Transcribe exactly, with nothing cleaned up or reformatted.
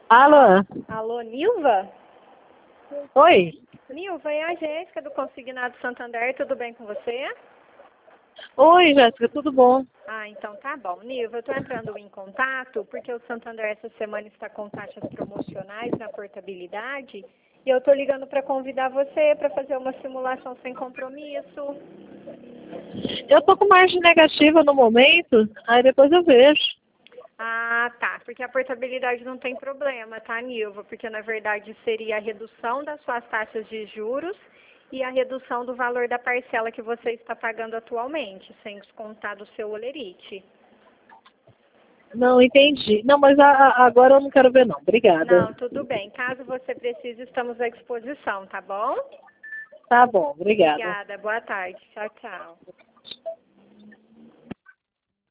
Alô? Alô, Nilva? Oi? Nilva, é a Jéssica do Consignado Santander, tudo bem com você? Oi, Jéssica, tudo bom? Ah, então tá bom. Nilva, eu estou entrando em contato porque o Santander essa semana está com taxas promocionais na portabilidade e eu estou ligando para convidar você para fazer uma simulação sem compromisso. Eu tô com margem negativa no momento, aí depois eu vejo. Ah, tá. Porque a portabilidade não tem problema, tá, Nilva? Porque na verdade seria a redução das suas taxas de juros e a redução do valor da parcela que você está pagando atualmente, sem descontar do seu olerite. Não, entendi. Não, mas a, a- agora eu não quero ver não. Obrigada. Não, tudo bem. Caso você precise, estamos à disposição, tá bom? Tá bom, obrigada. Obrigada. Boa tarde. Tchau, tchau.